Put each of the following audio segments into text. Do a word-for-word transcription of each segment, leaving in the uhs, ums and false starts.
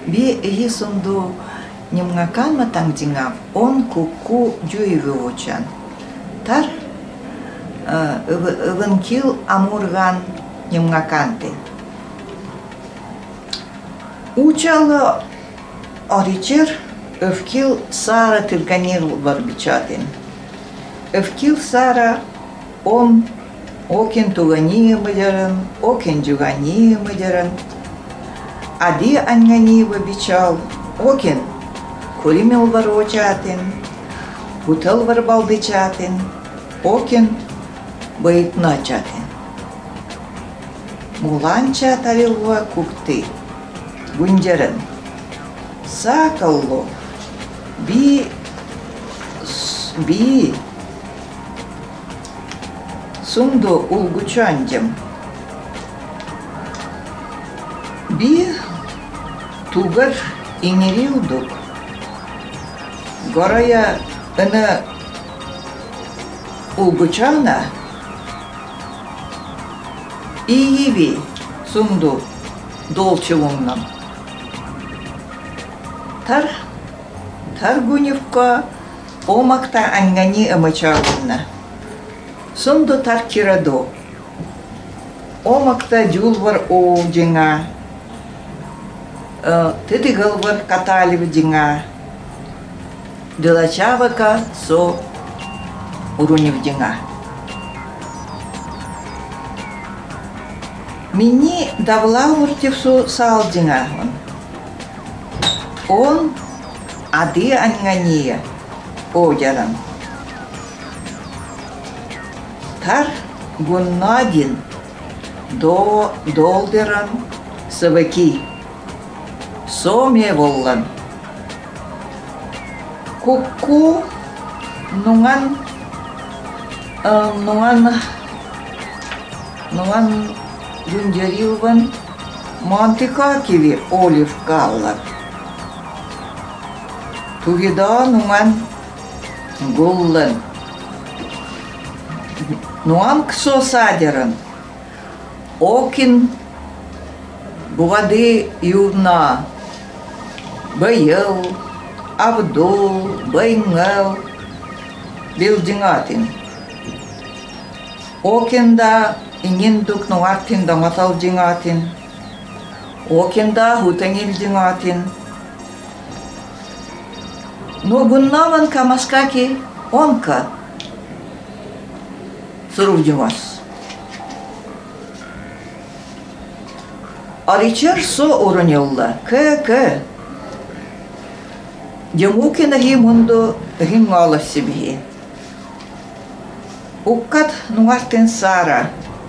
Би ии сунду немгакан матангдингав он куку жуйвы учан. Тар ывынкил амурган немгаканты. Учалы оричер өвкил сара тырганир барбичатын. Өвкил сара он окен тугани мыдерын, окен жугани мыдерын. Ади ангани бичал, окен кулимел варочатын, бутыл варбалдычатын, окен бăйтна чатын. Муланча тарилва кукты, гунджерын. Сакалло, би, би, сунду улгучанджем. Би тугар инерилдук. Горая ына улгучана иеви сунду долчевуннам. Тар таргуневка омакта ангани амачагунна. Сунду тар кирадо. Омакта джулвар о джинга. Тыдыгалвар каталив джинга. Дылачавака со урунев джинга. Мини давлауртевсу сал джинга. Он ады ангания оджаран. Тар гуннадин до долдеран саваки соме воллан. Куку нунган нунган нунган гунджарилван мантикакиви олив каллар. Тугида нунган гуллан. Нуан ксо садеран. Окин бугады ювна. Байыл, абдул, байнгал. Билдингатин. Окинда ининдук нуартин даматал дингатин. Окинда хутангил дингатин. Но гуннаван камаскаки онка сурувдимас. Аричер со уронилла, к-к. Демукина ги мунду гингала себе. Уккат нуартин сара.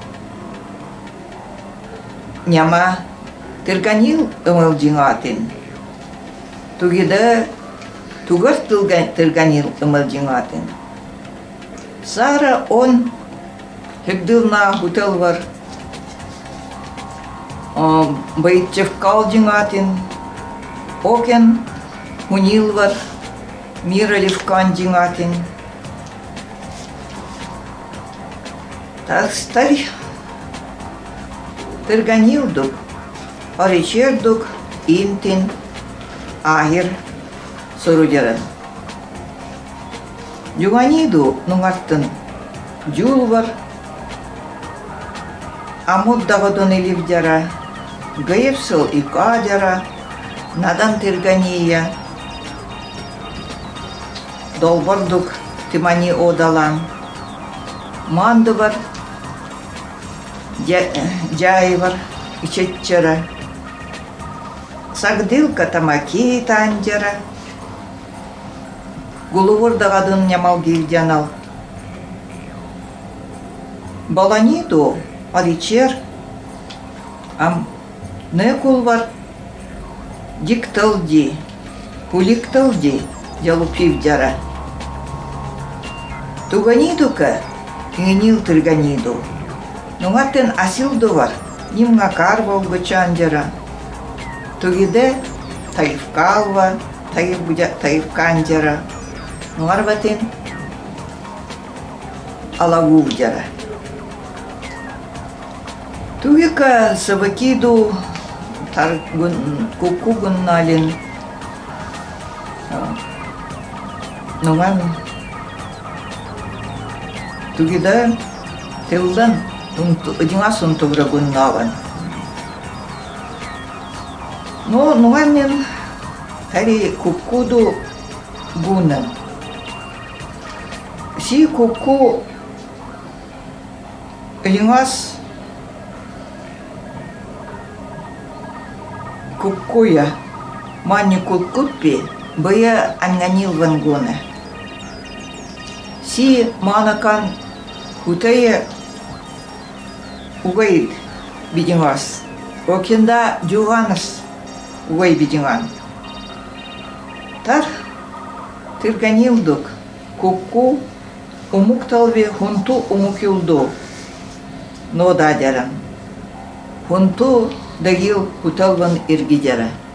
Няма тырганил ымыл дингатин. Тугида тугар тырганил ымыл дингатин. Сара он хэгдылна хутелвар бăйтчевкал дингатин. Окен хунилвар мираливкан дингатин. Так старь тырганилдук, аричердук, интин, ахир сурудеран. Юганиду нунгаттын жулвар, амуд давадон иливдяра, гаевсыл и кадяра, надан тыргания, долбардук тимани одалан, мандывар, джайвар, ичетчера, сагдылка тамаки тандера, гулувур дагадын нямал гивдянал. Баланиду аричер, ам некулвар, дикталди, куликталди, ялупивдяра. Туганидука генил тырганиду. Нугаттен асилдувар, нимга карвал гычандера. Тугиде таивкалва, таивкандера. Нуарватен алагувдера. Туика савакиду тар куку гунналин нуган тугида тылдан ыдиңа сунтугра гуннаван. Но нуган мен тари кукуду гунан. Си куку ыдиңас кукуя мани кукуппи бая анганил вангона. Си манакан хутая угайд бидиңас. Окенда джуганас угай бидиңан. Тар тирганилдук куку умукталве хунту умукилду. Но дадяран. Хунту дагил хуталван иргидяра.